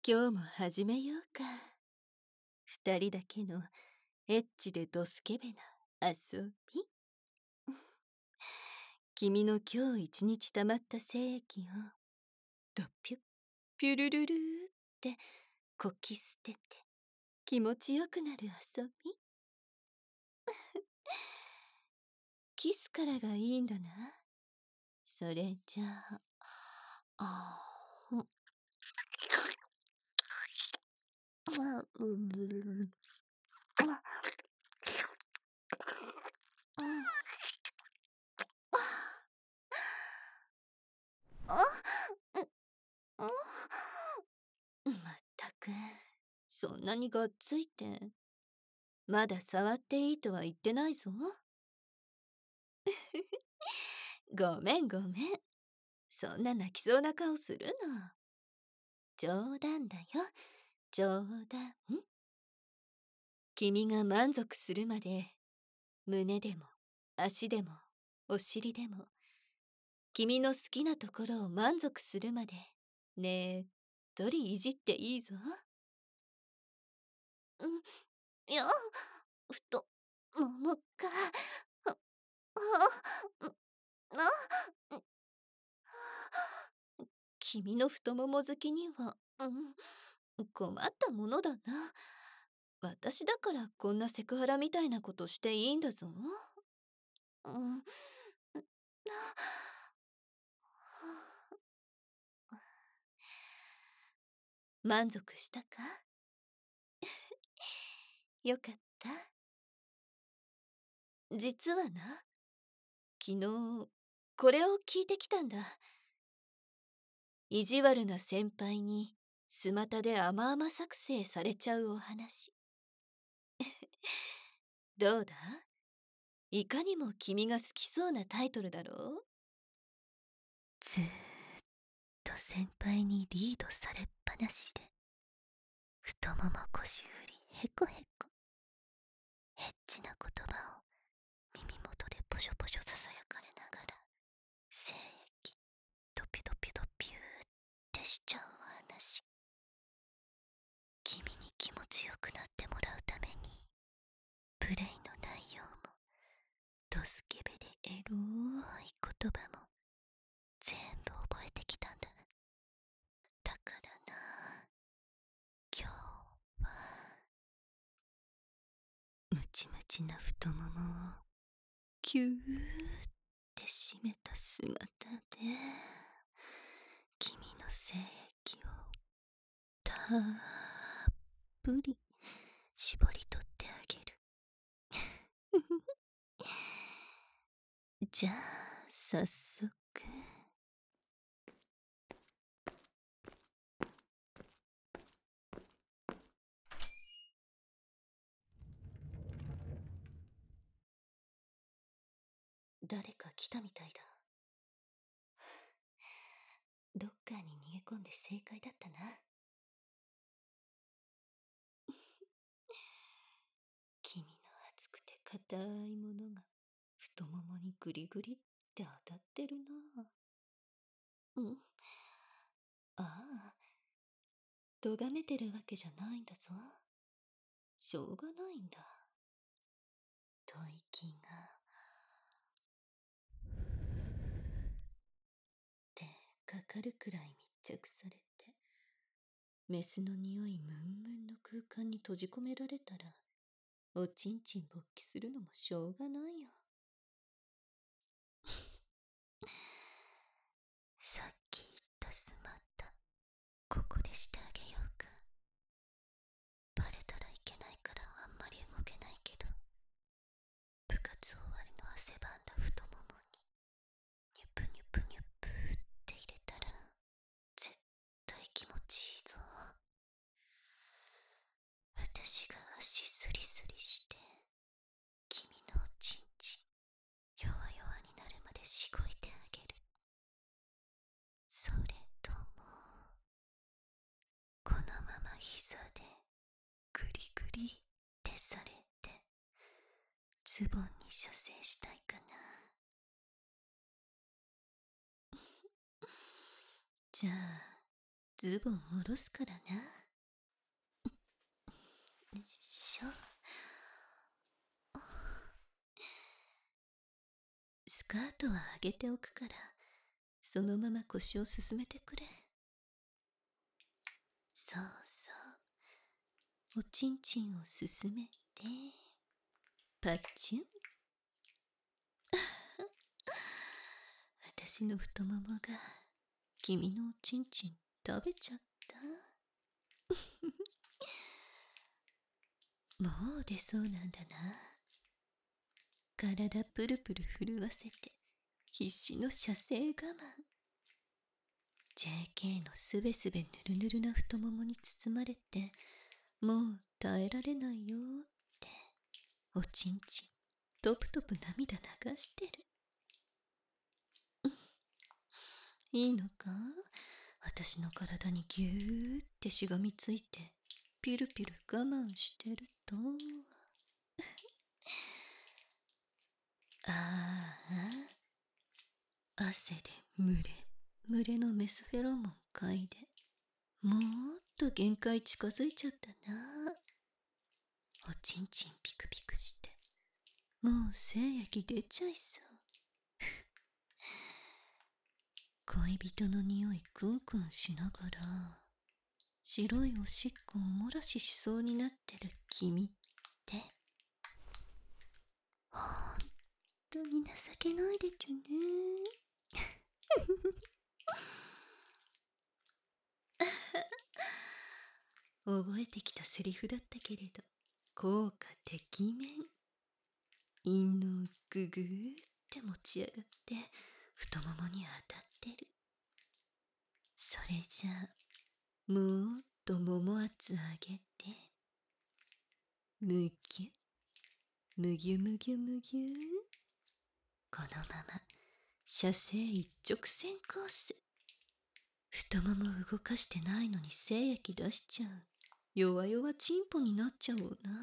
今日も始めようか。二人だけのエッチでドスケベな遊び。君の今日一日溜まった精液をドピュッピュルルルーってこき捨てて気持ちよくなる遊び。キスからがいいんだな。それじゃあ、うん、まったく、そんなにがっついて。まだ触っていいとは言ってないぞ。ごめんごめん。そんな泣きそうな顔するな。冗談だよ。冗談。君が満足するまで、胸でも、足でも、お尻でも、君の好きなところを満足するまで、ねっとりいじっていいぞ。いや、太ももか。あ、あ、君の太もも好きには、困ったものだな。私だからこんなセクハラみたいなことしていいんだぞ。うん、満足したか？よかった。実はな、昨日これを聞いてきたんだ。意地悪な先輩にスマタで甘々作成されちゃうお話。どうだ？いかにも君が好きそうなタイトルだろう？ずーっと先輩にリードされっぱなしで、太もも腰振りへこへこ、エッチな言葉を耳元でポショポショささやかれながら、精液ドピドピドピューってしちゃうお話。君に気持ちよくなってもらうために、プレイの内容もドスケベでエロい言葉も全部覚えてきたんだ。だからな、今日はムチムチな太ももをキューって締めた姿で、君の精液をたっぷり絞り取ってあげる。じゃあ早速。誰か来たみたいだ。ロッカーに逃げ込んで正解だったな。君の熱くて硬いものが太ももにグリグリって当たってるな。ああ、咎めてるわけじゃないんだぞ。しょうがないんだ。吐息がってかかるくらい密着されて、メスの匂いムンムンの空間に閉じ込められたら、おちんちん勃起するのもしょうがないよ。さっき言ったスマッタ、ここでしてあげようか。バレたらいけないからあんまり動けないけど、部活終わりの汗ばんだ太ももにニュプニュプニュプって入れたら絶対気持ちいいぞ。私が足スリスリして君のおちんちん弱々になるまでしごいてあげる。それともこのまま膝でグリグリってされてズボンに射精したいかな。じゃあズボン下ろすからな。よいしょ。スカートは上げておくから、そのまま腰を進めてくれ。そうそう。おちんちんを進めて、パッチュン。私の太ももが君のおちんちん食べちゃった。もう出そうなんだな。体プルプル震わせて必死の射精我慢。 JK のすべすべぬるぬるな太ももに包まれて、もう耐えられないよっておちんちんトプトプ涙流してる。いいのか、私の体にぎゅーってしがみついてピルピル我慢してると。ああ、汗で群れ群れのメスフェロモン嗅いで、もっと限界近づいちゃったな。おちんちんピクピクして、もう精液出ちゃいそう。恋人の匂いクンクンしながら、白いおしっこをお漏らししそうになってる君って、ほんとに情けないでちゅね。覚えてきたセリフだったけれど、効果てきめん。陰のググーって持ち上がって太ももに当たってる。それじゃあ、もっともも圧上げて、むぎゅむぎゅむぎゅむぎゅ。このまま射精一直線コース。太もも動かしてないのに精液出しちゃう弱々チンポになっちゃおうな。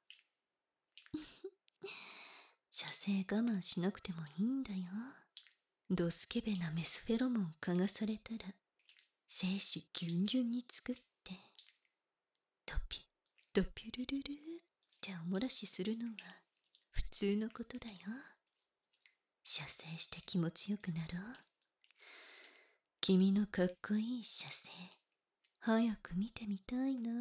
射精我慢しなくてもいいんだよ。ドスケベなメスフェロモン嗅がされたら精子ギュンギュンに作って、ドピドピュルルルってお漏らしするのが普通のことだよ。射精して気持ちよくなろう。君のかっこいい射精早く見てみたいな。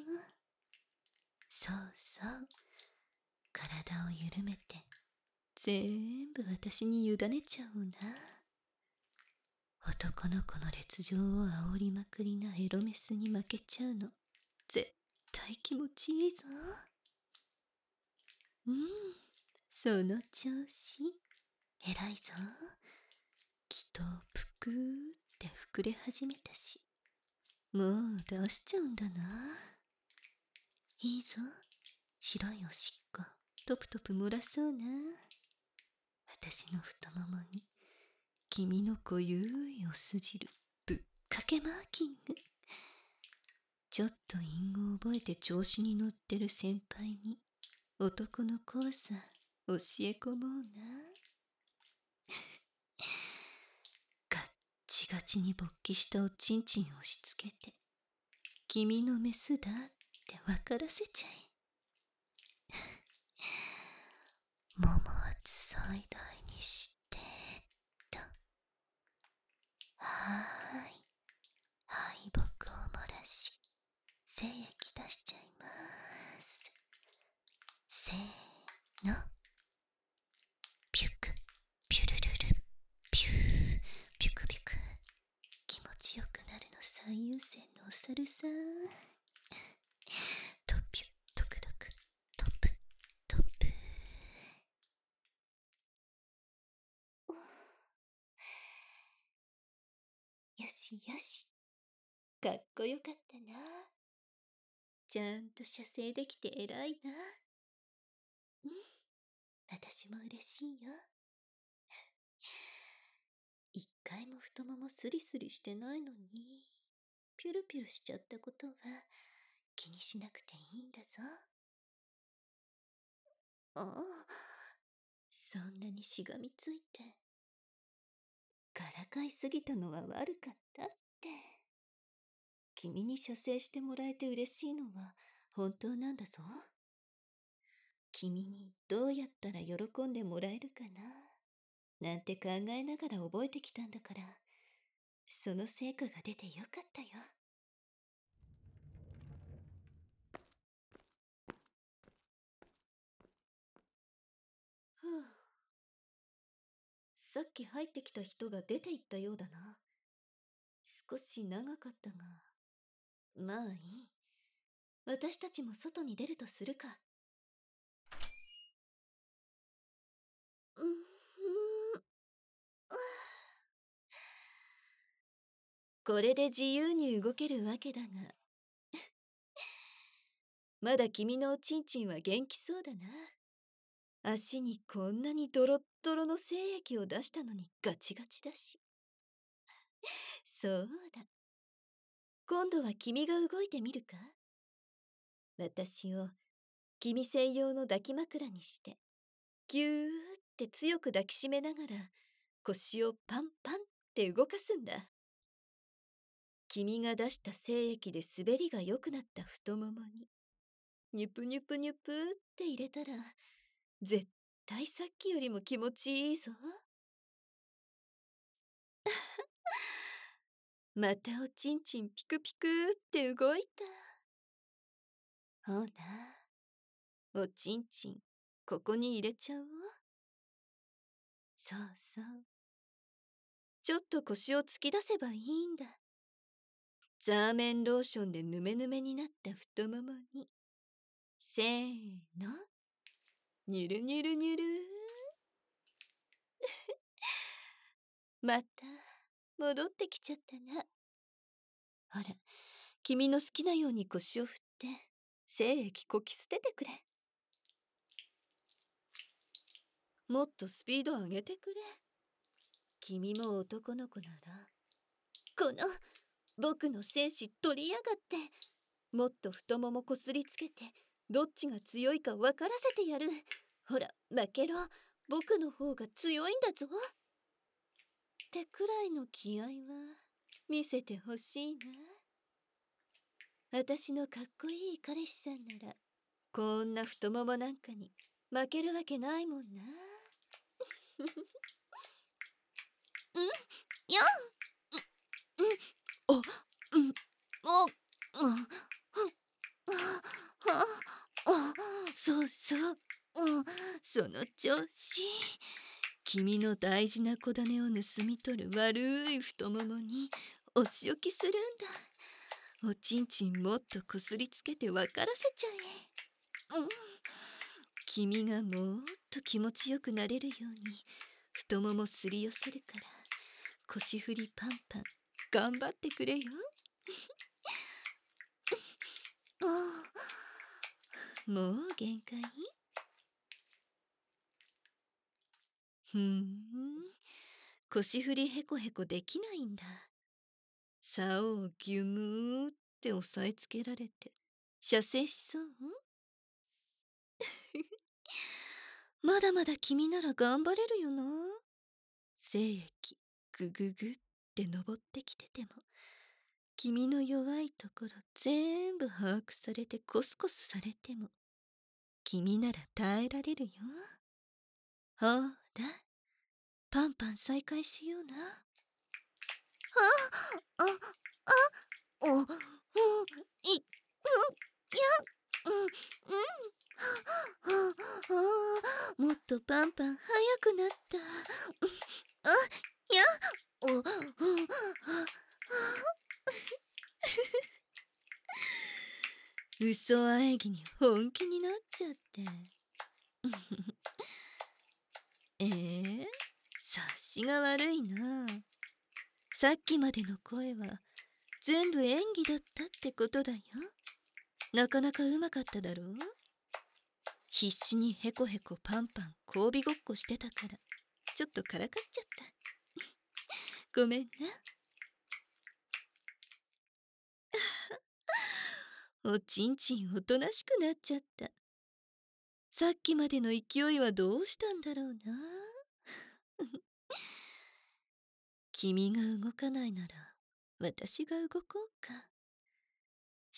そうそう、体を緩めて全部私に委ねちゃおうな。男の子の烈情を煽りまくりなエロメスに負けちゃうの絶対気持ちいいぞ。その調子。偉いぞ。きっとぷくーって膨れ始めたし、もう出しちゃうんだな。いいぞ、白いおしっこトプトプ漏らそうな。私の太ももに君の濃ゆいおす汁ぶっかけマーキング。ちょっと隠語を覚えて調子に乗ってる先輩に男の怖さ教え込もうな。ガッチガチに勃起したおちんちん押し付けて、君のメスだって分からせちゃえ。もも圧最大にしてと。はーい、敗北を漏らし精液出しちゃいます。せーの、ピュクピュルルルピュー、ピュクピュク。気持ちよくなるの最優先のお猿さん。トピュトクドクトプトプ。よしよし、かっこよかったな。ちゃんと射精できて偉いな。私も嬉しいよ。一回も太ももスリスリしてないのにピュルピュルしちゃったことは気にしなくていいんだぞ。ああ、そんなにしがみついてからかいすぎたのは悪かったって。 君に射精してもらえて嬉しいのは本当なんだぞ。君にどうやったら喜んでもらえるかななんて考えながら覚えてきたんだから、その成果が出てよかったよ。ふう。さっき入ってきた人が出て行ったようだな。少し長かったが、まあいい。私たちも外に出るとするか。うん、これで自由に動けるわけだが、まだ君のおちんちんは元気そうだな。足にこんなにドロッドロの精液を出したのにガチガチだし。そうだ。今度は君が動いてみるか。私を君専用の抱き枕にして、ぎゅーって強く抱きしめながら腰をパンパンって動かすんだ。君が出した精液で滑りが良くなった太ももにニュプニュプニュプって入れたら、絶対さっきよりも気持ちいいぞ。またおちんちんピクピクって動いた。ほら、おちんちんここに入れちゃおう。そうそう。ちょっと腰を突き出せばいいんだ。ザーメンローションでヌメヌメになった太ももに。せーの。ニュルニュルニュル。また戻ってきちゃったな。ほら、君の好きなように腰を振って精液こき捨ててくれ。もっとスピード上げてくれ。君も男の子なら。この僕の精子取りやがって。もっと太ももこすりつけてどっちが強いか分からせてやる。ほら負けろ、僕の方が強いんだぞってくらいの気合は見せてほしいな。私のかっこいい彼氏さんならこんな太ももなんかに負けるわけないもんな。うん、やん、うん、お、うん、お、うん、そうそう、うん、その調子。君の大事な子種を盗み取る悪い太ももにお仕置きするんだ。おちんちんもっとこすりつけて分からせちゃえ。うん、君がもっと気持ちよくなれるように太ももすり寄せるから、腰振りパンパン頑張ってくれよ。もう限界？腰振りへこへこできないんだ。竿をギュムーって押さえつけられて射精しそう？まだまだ君なら頑張れるよな。精液グググって登ってきてても、君の弱いところ全部把握されてコスコスされても、君なら耐えられるよ。ほら、パンパン再開しような。あ、あ、あ、お、う、い、や、うん、もっとパンパン速くなった。あ、や、お、嘘喘ぎに本気になっちゃって。察しが悪いな。さっきまでの声は全部演技だったってことだよ。なかなかうまかっただろう。必死にヘコヘコパンパン交尾ごっこしてたからちょっとからかっちゃった。ごめんな。おちんちんおとなしくなっちゃった。さっきまでの勢いはどうしたんだろうな。君が動かないなら私が動こうか。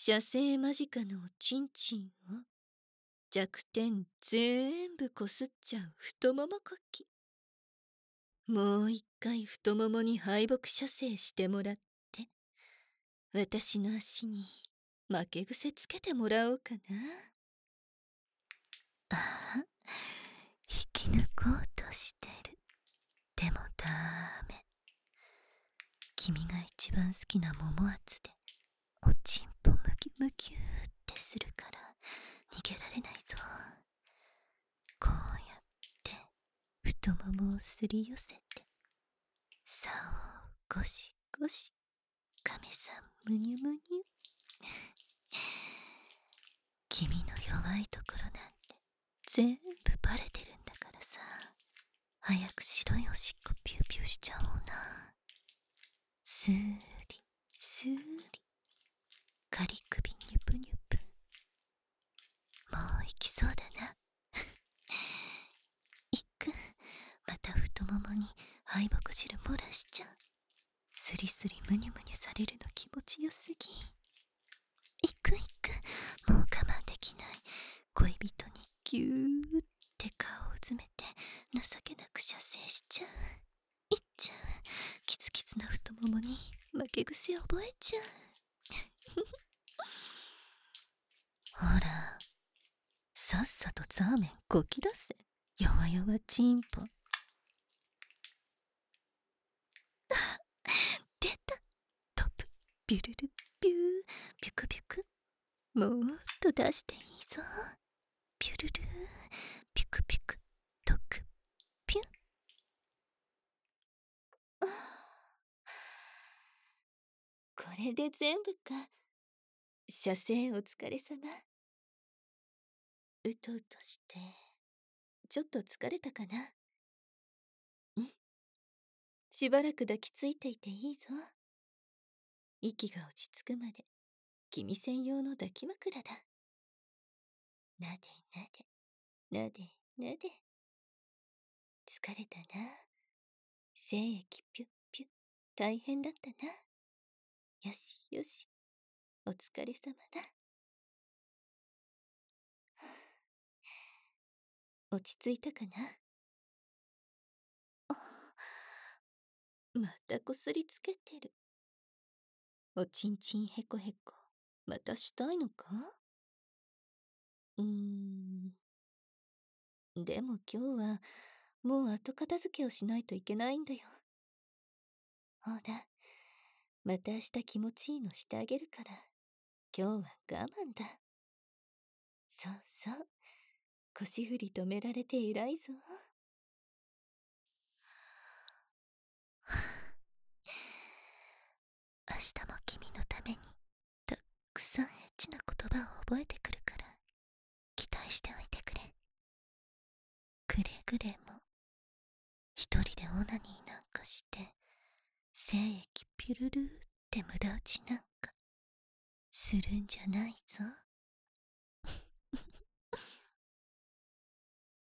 射精間近のおちんちんを弱点全部こすっちゃう太ももこき。もう一回太ももに敗北射精してもらって、私の足に負け癖つけてもらおうかな。ああ、引き抜こうとしてる。でもダメ。君が一番好きな桃圧でおちんぽムキュムキュってするから逃げられないぞ。こうやって太ももをすり寄せて、竿をゴシゴシ、亀さんむにゅむにゅ。君の弱いところなんて全部バレてるんだからさ。早く白いおしっこピューピューしちゃおうな。スーリスーリ、カリ首ニュプニュプ。もう行きそうだな。いく、また太ももに敗北汁漏らしちゃう。スリスリムニュムニュされるの気持ちよすぎ。いくいく、もう我慢できない。恋人にギューって顔を詰めて情けなく射精しちゃう。いっちゃう。キツキツな太ももに負け癖覚えちゃう。ほら、さっさとザーメンこき出せ。弱々チンポ。出た。トップビュルルビュー、ビュクビュク。もっと出していいぞ。ビュルルビュクビュク、トクピュン。これで全部か。射精お疲れ様。うとうとしてちょっと疲れたかな。うん、しばらく抱きついていていいぞ。息が落ち着くまで君専用の抱き枕だ。なでなでなでなで。疲れたな。精液ピュッピュッ、大変だったな。よしよし、お疲れ様だ。落ち着いたかな。またこすりつけてる。おちんちんへこへこ、またしたいのか。でも今日はもう後片付けをしないといけないんだよ。ほら、また明日気持ちいいのしてあげるから、今日は我慢だ。そうそう、腰振り止められて偉いぞ。明日も君のためにたくさんエッチな言葉を覚えてくるから期待しておいてくれ。くれぐれも一人でオナニーなんかして精液ピュルルって無駄打ちなんかするんじゃないぞ。